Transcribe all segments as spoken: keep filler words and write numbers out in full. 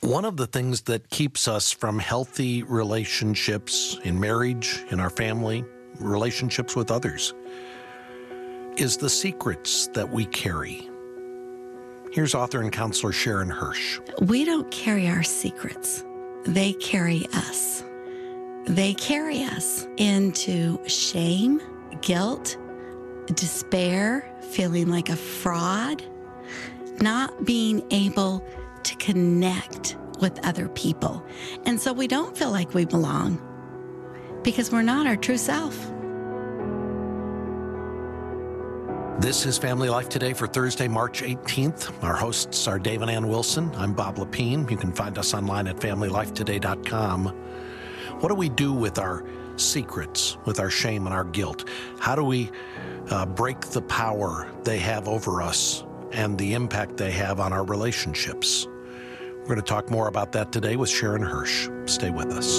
One of the things that keeps us from healthy relationships in marriage, in our family, relationships with others, is the secrets that we carry. Here's author and counselor Sharon Hirsch. We don't carry our secrets. They carry us. They carry us into shame, guilt, despair, feeling like a fraud, not being able to connect with other people. And so we don't feel like we belong because we're not our true self. This is Family Life Today for Thursday, March eighteenth. Our hosts are Dave and Ann Wilson. I'm Bob Lepine. You can find us online at family life today dot com. What do we do with our secrets, with our shame and our guilt? How do we uh, break the power they have over us and the impact they have on our relationships? We're going to talk more about that today with Sharon Hirsch. Stay with us.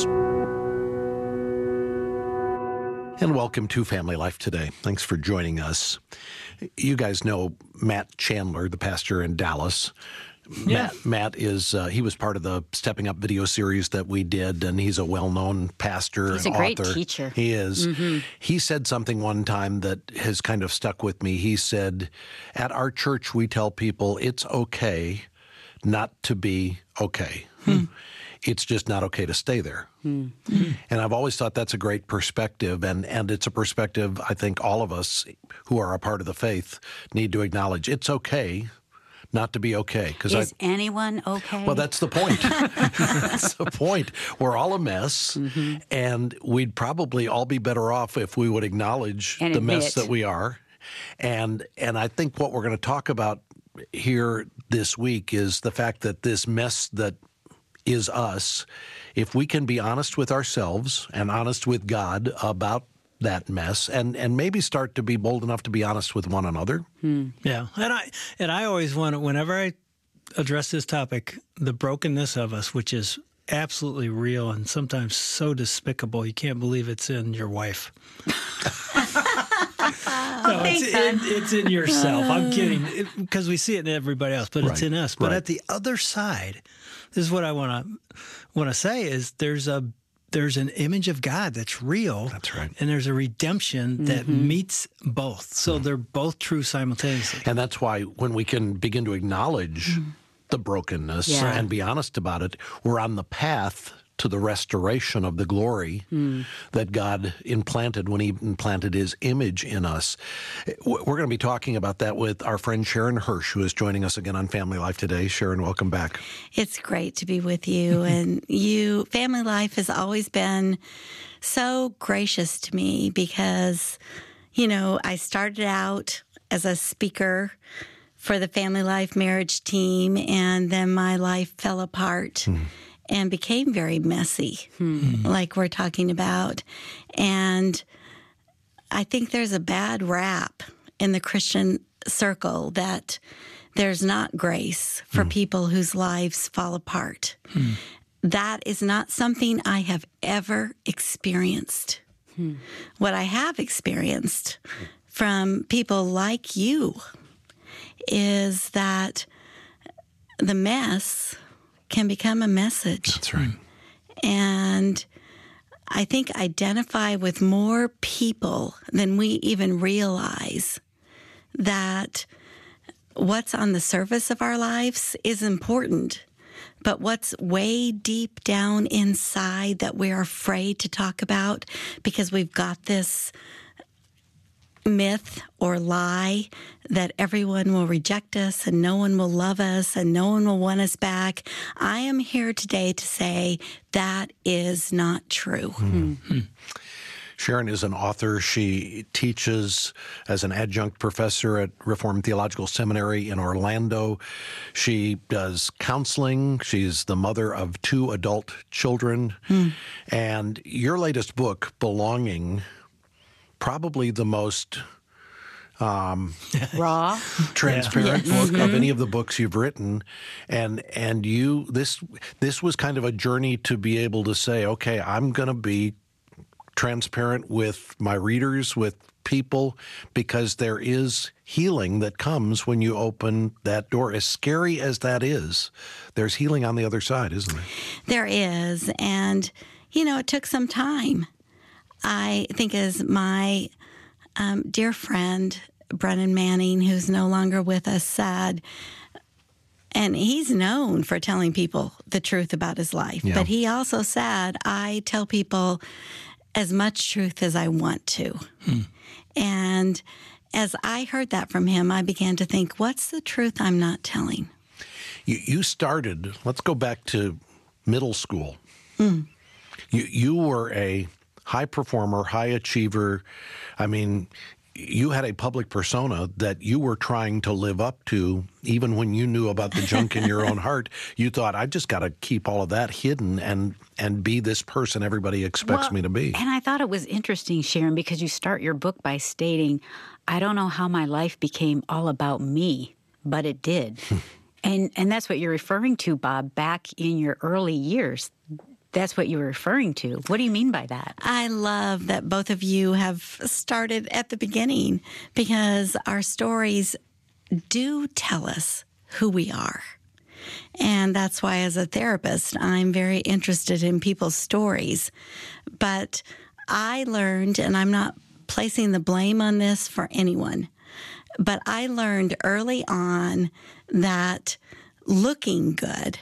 And welcome to Family Life Today. Thanks for joining us. You guys know Matt Chandler, the pastor in Dallas. Yeah. Matt, Matt is, uh, he was part of the Stepping Up video series that we did, and he's a well-known pastor He's and a great author. teacher. He is. Mm-hmm. He said something one time that has kind of stuck with me. He said, at our church, we tell people it's okay not to be okay. Hmm. It's just not okay to stay there. Hmm. And I've always thought that's a great perspective, and, and it's a perspective I think all of us who are a part of the faith need to acknowledge. It's okay not to be okay. Is I, anyone okay? Well, that's the point. That's the point. We're all a mess, mm-hmm. and we'd probably all be better off if we would acknowledge and the admit. mess that we are. And and I think what we're going to talk about here this week is the fact that this mess that is us, if we can be honest with ourselves and honest with God about that mess, and, and maybe start to be bold enough to be honest with one another. Hmm. Yeah, and I and I always want to, whenever I address this topic, the brokenness of us, which is absolutely real and sometimes so despicable, you can't believe it's in your wife. No, it's in, it's in yourself. I'm kidding, because we see it in everybody else, but right. it's in us. But right. at the other side, this is what I want to want to say: is there's a there's an image of God that's real. That's right. And there's a redemption that mm-hmm. meets both. So mm-hmm. they're both true simultaneously. And that's why when we can begin to acknowledge mm-hmm. the brokenness yeah. and be honest about it, we're on the path to the restoration of the glory mm. that God implanted when he implanted his image in us. We're going to be talking about that with our friend Sharon Hirsch, who is joining us again on Family Life Today. Sharon, welcome back. It's great to be with you. And you, Family Life has always been so gracious to me because, you know, I started out as a speaker for the Family Life marriage team, and then my life fell apart. Mm. And became very messy, hmm. like we're talking about. And I think there's a bad rap in the Christian circle that there's not grace for hmm. people whose lives fall apart. Hmm. That is not something I have ever experienced. Hmm. What I have experienced from people like you is that the mess can become a message. That's right. And I think identify with more people than we even realize that what's on the surface of our lives is important, but what's way deep down inside that we're afraid to talk about because we've got this myth or lie that everyone will reject us and no one will love us and no one will want us back. I am here today to say that is not true. Mm-hmm. Sharon is an author. She teaches as an adjunct professor at Reformed Theological Seminary in Orlando. She does counseling. She's the mother of two adult children. Mm. And your latest book, Belonging, probably the most um, raw, transparent yeah. book mm-hmm. of any of the books you've written, and and you this this was kind of a journey to be able to say, okay, I'm going to be transparent with my readers, with people because there is healing that comes when you open that door. As scary as that is, there's healing on the other side, isn't there? There is. And, you know, it took some time. I think as my um, dear friend, Brennan Manning, who's no longer with us, said, and he's known for telling people the truth about his life, Yeah. but he also said, I tell people as much truth as I want to. Hmm. And as I heard that from him, I began to think, what's the truth I'm not telling? You, you started, let's go back to middle school. Mm. You, you were a high performer, high achiever. I mean, you had a public persona that you were trying to live up to. Even when you knew about the junk in your own heart, you thought, I just got to keep all of that hidden and and be this person everybody expects Well, me to be. And I thought it was interesting, Sharon, because you start your book by stating, I don't know how my life became all about me, but it did. and and that's what you're referring to, Bob, back in your early years. That's what you were referring to. What do you mean by that? I love that both of you have started at the beginning, because our stories do tell us who we are. And that's why, as a therapist, I'm very interested in people's stories. But I learned, and I'm not placing the blame on this for anyone, but I learned early on that looking good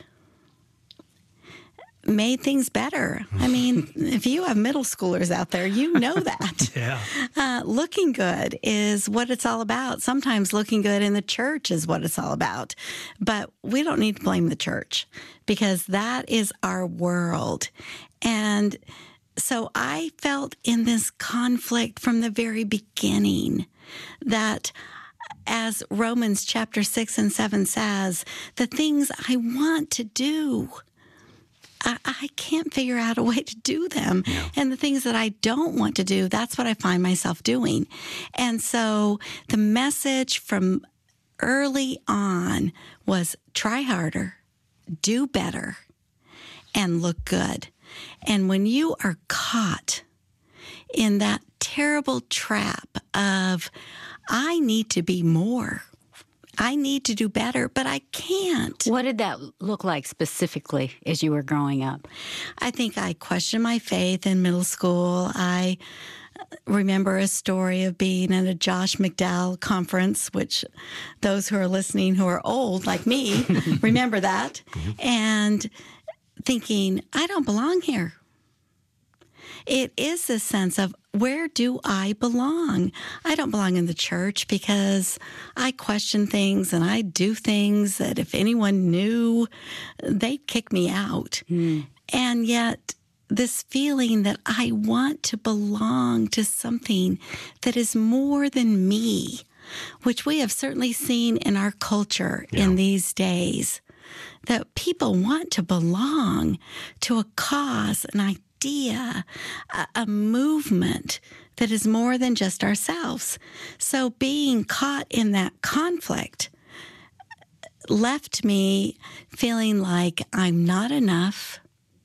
made things better. I mean, if you have middle schoolers out there, you know that. Yeah. Uh, looking good is what it's all about. Sometimes looking good in the church is what it's all about. But we don't need to blame the church, because that is our world. And so I felt in this conflict from the very beginning that, as Romans chapter six and seven says, the things I want to do, I, I can't figure out a way to do them. Yeah. And the things that I don't want to do, that's what I find myself doing. And so the message from early on was try harder, do better, and look good. And when you are caught in that terrible trap of, I need to be more, I need to do better, but I can't. What did that look like specifically as you were growing up? I think I questioned my faith in middle school. I remember a story of being at a Josh McDowell conference, which those who are listening who are old like me remember that, and thinking, I don't belong here. It is this sense of, where do I belong? I don't belong in the church because I question things and I do things that if anyone knew, they'd kick me out. Mm. And yet this feeling that I want to belong to something that is more than me, which we have certainly seen in our culture yeah. in these days, that people want to belong to a cause, an idea, idea, a, a movement that is more than just ourselves. So being caught in that conflict left me feeling like I'm not enough.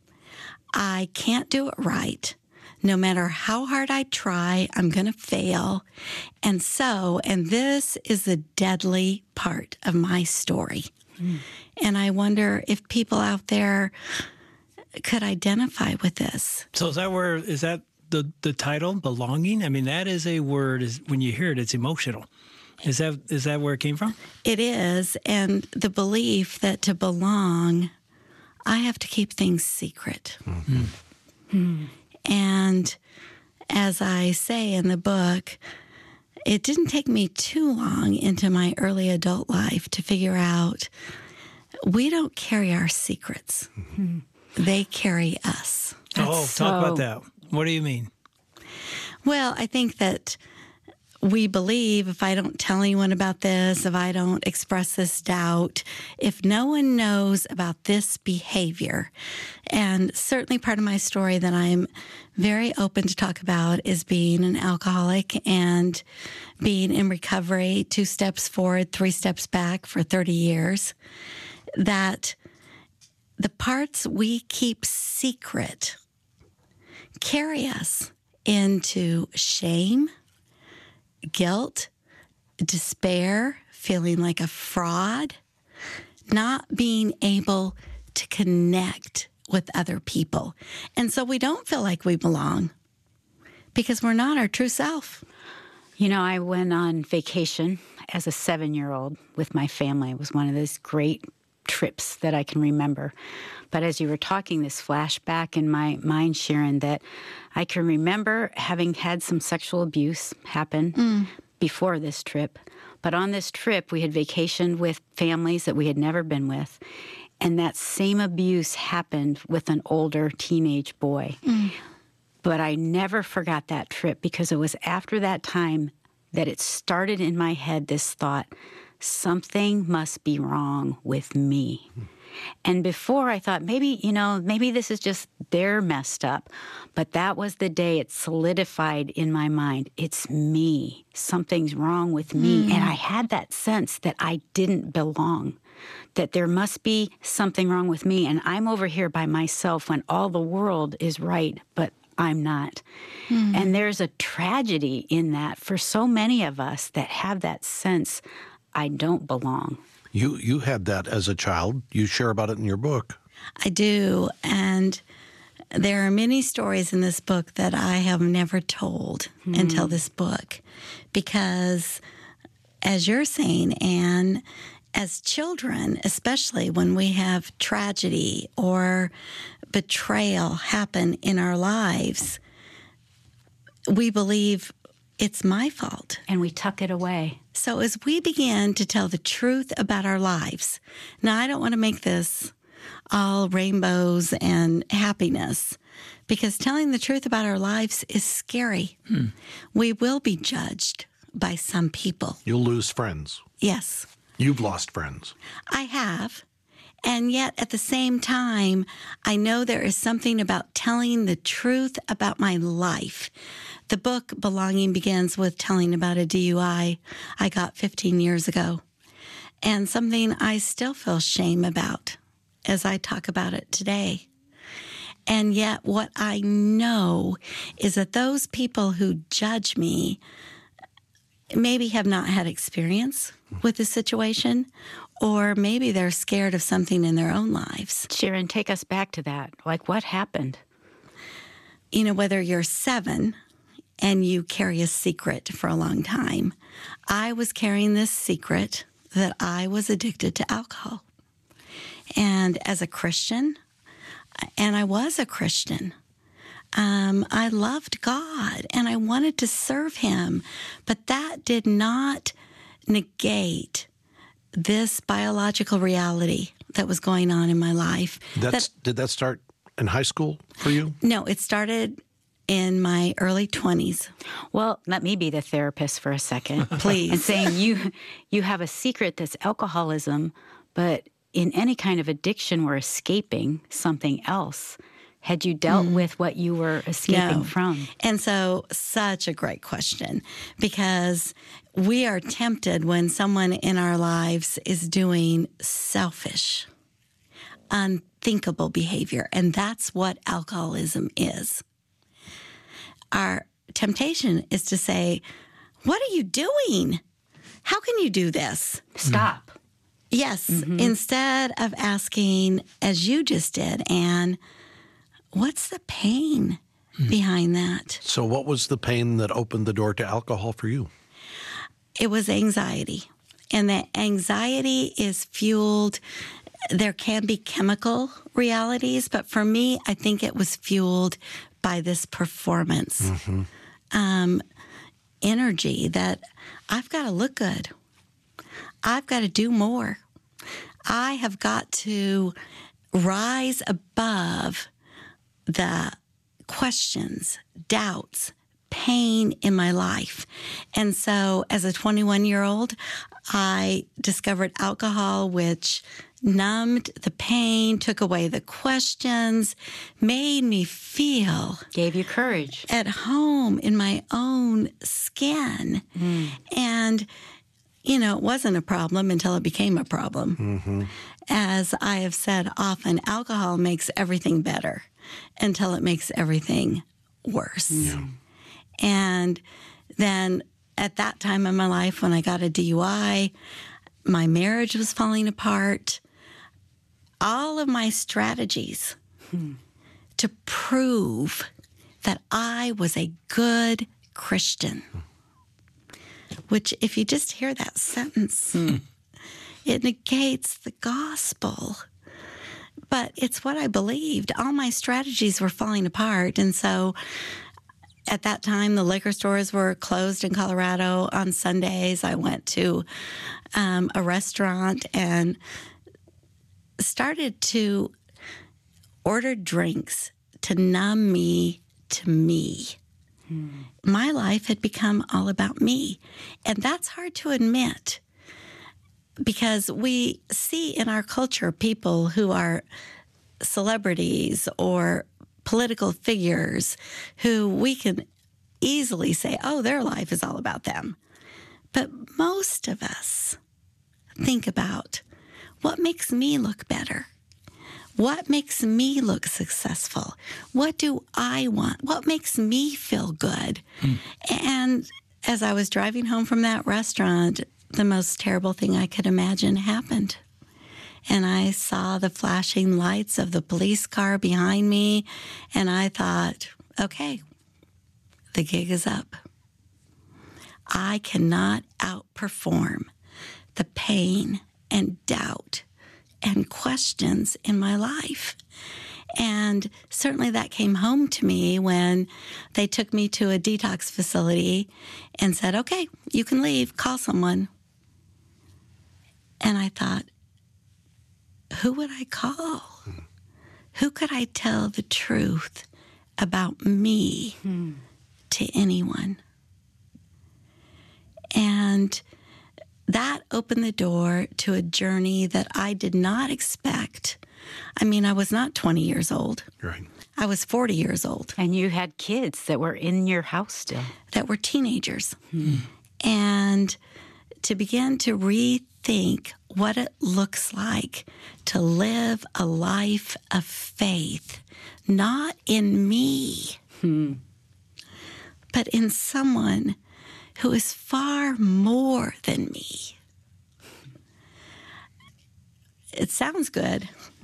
I can't do it right. No matter how hard I try, I'm going to fail. And so, and this is the deadly part of my story. Mm. And I wonder if people out there could identify with this. So is that where, is that the, the title, belonging? I mean, that is a word, is when you hear it, it's emotional. Is that is that where it came from? It is. And the belief that to belong, I have to keep things secret. Mm-hmm. Mm. And as I say in the book, it didn't take me too long into my early adult life to figure out we don't carry our secrets. Mm-hmm. They carry us. That's oh, talk so... about that. What do you mean? Well, I think that we believe if I don't tell anyone about this, if I don't express this doubt, if no one knows about this behavior, and certainly part of my story that I'm very open to talk about is being an alcoholic and being in recovery, two steps forward, three steps back for thirty years, that the parts we keep secret carry us into shame, guilt, despair, feeling like a fraud, not being able to connect with other people. And so we don't feel like we belong because we're not our true self. You know, I went on vacation as a seven-year-old with my family. It was one of those great trips that I can remember. But as you were talking, this flashback in my mind, Sharon, that I can remember having had some sexual abuse happen mm. before this trip. But on this trip, we had vacationed with families that we had never been with. And that same abuse happened with an older teenage boy. Mm. But I never forgot that trip because it was after that time that it started in my head, this thought, something must be wrong with me. Mm. And before I thought, maybe, you know, maybe this is just they're messed up. But that was the day it solidified in my mind. It's me. Something's wrong with me. Mm. And I had that sense that I didn't belong, that there must be something wrong with me. And I'm over here by myself when all the world is right, but I'm not. Mm. And there's a tragedy in that for so many of us that have that sense, I don't belong. You you had that as a child. You share about it in your book. I do. And there are many stories in this book that I have never told mm. until this book. Because as you're saying, Anne, as children, especially when we have tragedy or betrayal happen in our lives, we believe it's my fault. And we tuck it away. So as we begin to tell the truth about our lives, now I don't want to make this all rainbows and happiness, because telling the truth about our lives is scary. Hmm. We will be judged by some people. You'll lose friends. Yes. You've lost friends. I have. And yet, at the same time, I know there is something about telling the truth about my life. The book, Belonging, begins with telling about a D U I I got fifteen years ago, and something I still feel shame about as I talk about it today. And yet, what I know is that those people who judge me maybe have not had experience with the situation, or maybe they're scared of something in their own lives. Sharon, take us back to that. Like, what happened? You know, whether you're seven and you carry a secret for a long time, I was carrying this secret that I was addicted to alcohol. And as a Christian, and I was a Christian, Um, I loved God and I wanted to serve Him, but that did not negate this biological reality that was going on in my life. That's, that, did that start in high school for you? No, it started in my early twenties. Well, let me be the therapist for a second. Please. And saying you, you have a secret that's alcoholism, but in any kind of addiction, we're escaping something else. Had you dealt mm. with what you were escaping no. from? And so, such a great question, because we are tempted when someone in our lives is doing selfish, unthinkable behavior, and that's what alcoholism is. Our temptation is to say, what are you doing? How can you do this? Stop. Yes, mm-hmm. instead of asking, as you just did, Anne, what's the pain mm. behind that? So what was the pain that opened the door to alcohol for you? It was anxiety. And that anxiety is fueled, there can be chemical realities, but for me, I think it was fueled by this performance mm-hmm. um, energy that I've got to look good. I've got to do more. I have got to rise above the questions, doubts, pain in my life. And so as a twenty-one-year-old, I discovered alcohol, which numbed the pain, took away the questions, made me feel... Gave you courage. ...at home in my own skin. Mm. And, you know, it wasn't a problem until it became a problem. Mm-hmm. As I have said often, alcohol makes everything better until it makes everything worse. Yeah. And then at that time in my life when I got a D U I, my marriage was falling apart. All of my strategies hmm. to prove that I was a good Christian, which if you just hear that sentence, hmm. it negates the gospel. But it's what I believed. All my strategies were falling apart. And so at that time, the liquor stores were closed in Colorado on Sundays. I went to um, a restaurant and started to order drinks to numb me to me. Hmm. My life had become all about me. And that's hard to admit because we see in our culture people who are celebrities or political figures who we can easily say, oh, their life is all about them. But most of us think about what makes me look better? What makes me look successful? What do I want? What makes me feel good? Hmm. And as I was driving home from that restaurant, the most terrible thing I could imagine happened. And I saw the flashing lights of the police car behind me, and I thought, okay, the gig is up. I cannot outperform the pain and doubt and questions in my life. And certainly that came home to me when they took me to a detox facility and said, okay, you can leave, call someone. And I thought, who would I call? Hmm. Who could I tell the truth about me hmm. to anyone? And that opened the door to a journey that I did not expect. I mean, I was not twenty years old. Right. I was forty years old. And you had kids that were in your house still. That were teenagers. Hmm. And to begin to rethink what it looks like to live a life of faith, not in me, hmm. but in someone who is far more than me. It sounds good,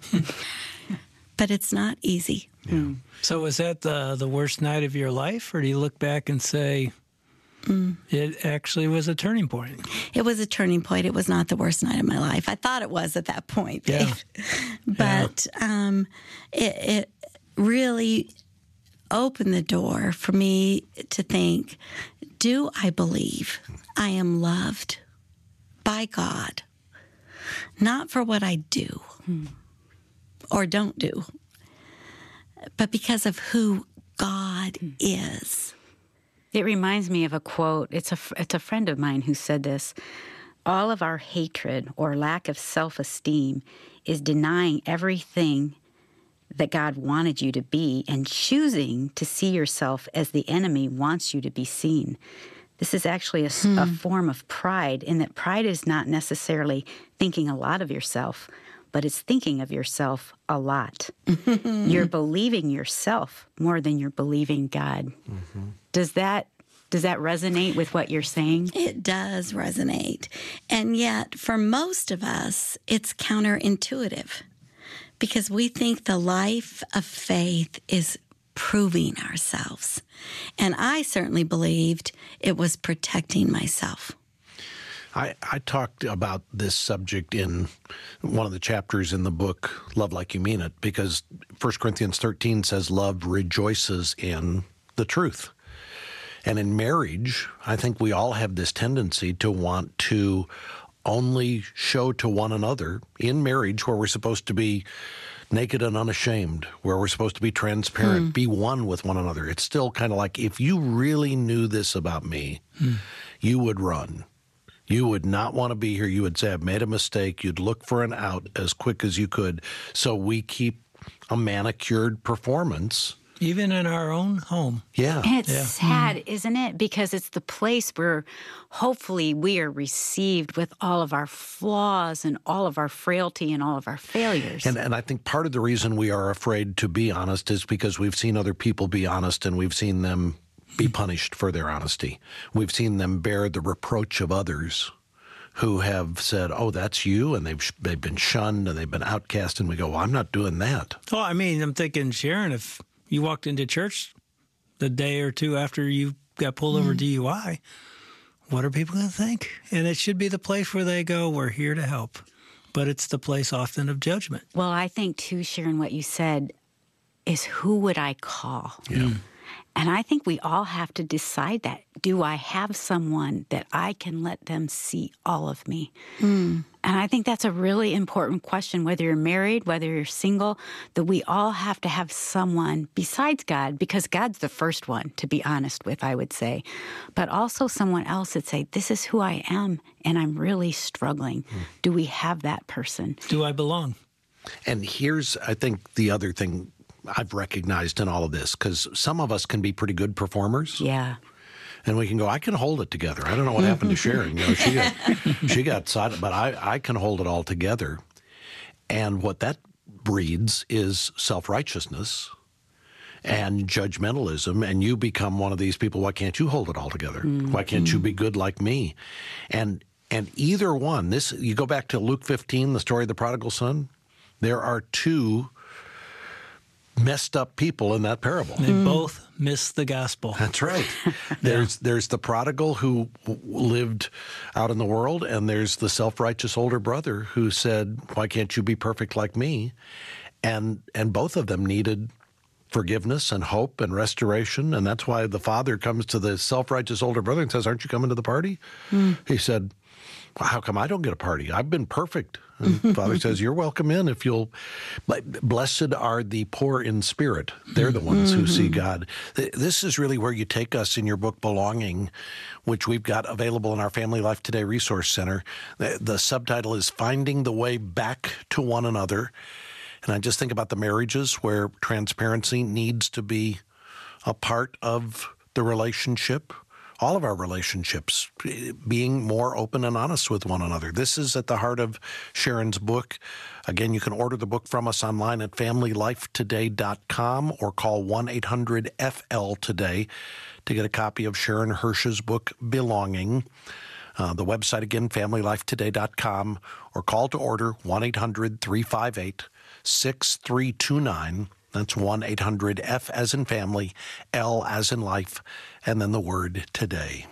but it's not easy. Yeah. So was that the, the worst night of your life, or do you look back and say, mm. it actually was a turning point? It was a turning point. It was not the worst night of my life. I thought it was at that point. Yeah. But yeah. Um, it, it really opened the door for me to think, do I believe I am loved by God? Not for what I do hmm. or don't do, but because of who God hmm. is. It reminds me of a quote. It's a, it's a friend of mine who said this. All of our hatred or lack of self-esteem is denying everything that God wanted you to be and choosing to see yourself as the enemy wants you to be seen. This is actually a, hmm. a form of pride, in that pride is not necessarily thinking a lot of yourself, but it's thinking of yourself a lot. You're believing yourself more than you're believing God. Mm-hmm. Does that does that resonate with what you're saying? It does resonate. And yet, for most of us, it's counterintuitive because we think the life of faith is proving ourselves. And I certainly believed it was protecting myself. I, I talked about this subject in one of the chapters in the book, Love Like You Mean It, because First Corinthians thirteen says love rejoices in the truth. And in marriage, I think we all have this tendency to want to only show to one another in marriage where we're supposed to be naked and unashamed, where we're supposed to be transparent, hmm. be one with one another. It's still kind of like, if you really knew this about me, hmm. you would run. You would not want to be here. You would say, I've made a mistake. You'd look for an out as quick as you could. So we keep a manicured performance. Even in our own home. Yeah. And it's yeah. sad, mm-hmm. isn't it? Because it's the place where hopefully we are received with all of our flaws and all of our frailty and all of our failures. And, and I think part of the reason we are afraid to be honest is because we've seen other people be honest and we've seen them be punished for their honesty. We've seen them bear the reproach of others who have said, oh, that's you, and they've they've been shunned and they've been outcast, and we go, well, I'm not doing that. Well, I mean, I'm thinking, Sharon, if you walked into church the day or two after you got pulled over D U I, what are people going to think? And it should be the place where they go, we're here to help. But it's the place often of judgment. Well, I think, too, Sharon, what you said is, who would I call? Yeah. And I think we all have to decide that. Do I have someone that I can let them see all of me? Mm. And I think that's a really important question, whether you're married, whether you're single, that we all have to have someone besides God, because God's the first one, to be honest with, I would say, but also someone else that say, this is who I am, and I'm really struggling. Mm. Do we have that person? Do I belong? And here's, I think, the other thing I've recognized in all of this, because some of us can be pretty good performers. Yeah. And we can go, I can hold it together. I don't know what happened to Sharon. You know, she got, she got silent, but I, I can hold it all together. And what that breeds is self-righteousness and judgmentalism. And you become one of these people, why can't you hold it all together? Mm-hmm. Why can't you be good like me? And and either one, this you go back to Luke fifteen, the story of the prodigal son, there are two messed up people in that parable. They mm. both miss the gospel. That's right. There's yeah. there's the prodigal who lived out in the world, and there's the self-righteous older brother who said, why can't you be perfect like me? And and both of them needed forgiveness and hope and restoration, and that's why the father comes to the self-righteous older brother and says, aren't you coming to the party? Mm. He said, well, how come I don't get a party? I've been perfect. And the Father says, you're welcome in if you'll. Blessed are the poor in spirit. They're the ones mm-hmm. who see God. This is really where you take us in your book, Belonging, which we've got available in our Family Life Today Resource Center. The, the subtitle is Finding the Way Back to One Another. And I just think about the marriages where transparency needs to be a part of the relationship. All of our relationships, being more open and honest with one another. This is at the heart of Sharon's book. Again, you can order the book from us online at family life today dot com or call one eight hundred F L today to get a copy of Sharon Hirsch's book, Belonging. Uh, the website, again, family life today dot com, or call to order one eight hundred three five eight six three two nine. That's one eight hundred F as in family, L as in life, and then the word today.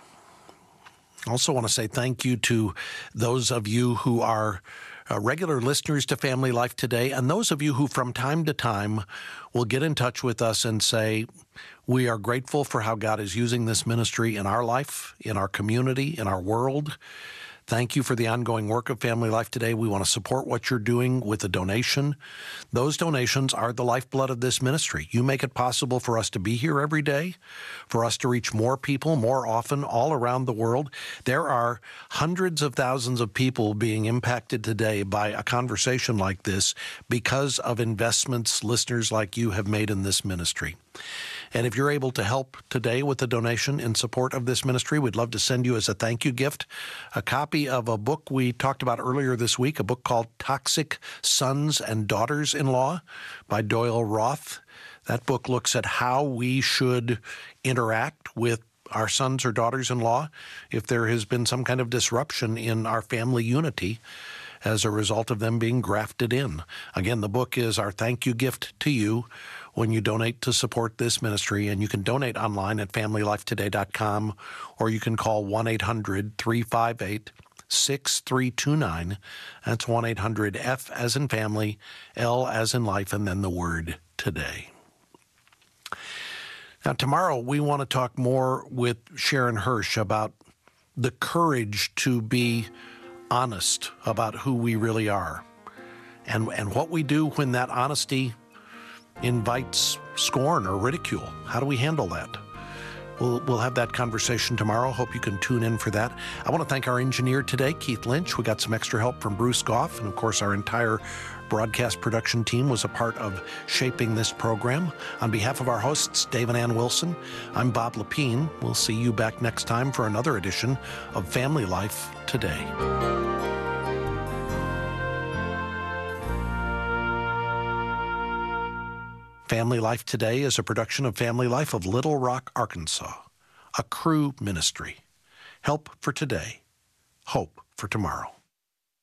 I also want to say thank you to those of you who are uh, regular listeners to Family Life Today, and those of you who from time to time will get in touch with us and say, we are grateful for how God is using this ministry in our life, in our community, in our world. Thank you for the ongoing work of Family Life Today. We want to support what you're doing with a donation. Those donations are the lifeblood of this ministry. You make it possible for us to be here every day, for us to reach more people more often all around the world. There are hundreds of thousands of people being impacted today by a conversation like this because of investments listeners like you have made in this ministry. And if you're able to help today with a donation in support of this ministry, we'd love to send you as a thank you gift a copy of a book we talked about earlier this week, a book called Toxic Sons and Daughters-in-Law by Doyle Roth. That book looks at how we should interact with our sons or daughters-in-law if there has been some kind of disruption in our family unity as a result of them being grafted in. Again, the book is our thank you gift to you when you donate to support this ministry, and you can donate online at family life today dot com, or you can call one eight hundred three five eight six three two nine. That's one eight hundred F as in family, L as in life, and then the word today. Now, tomorrow we want to talk more with Sharon Hirsch about the courage to be honest about who we really are, and, and what we do when that honesty invites scorn or ridicule. How do we handle that? We'll, we'll have that conversation tomorrow. Hope you can tune in for that. I want to thank our engineer today, Keith Lynch. We got some extra help from Bruce Goff, and of course our entire broadcast production team was a part of shaping this program. On behalf of our hosts, Dave and Ann Wilson, I'm Bob Lepine. We'll see you back next time for another edition of Family Life Today. Family Life Today is a production of Family Life of Little Rock, Arkansas. a Cru ministry. Help for today, hope for tomorrow.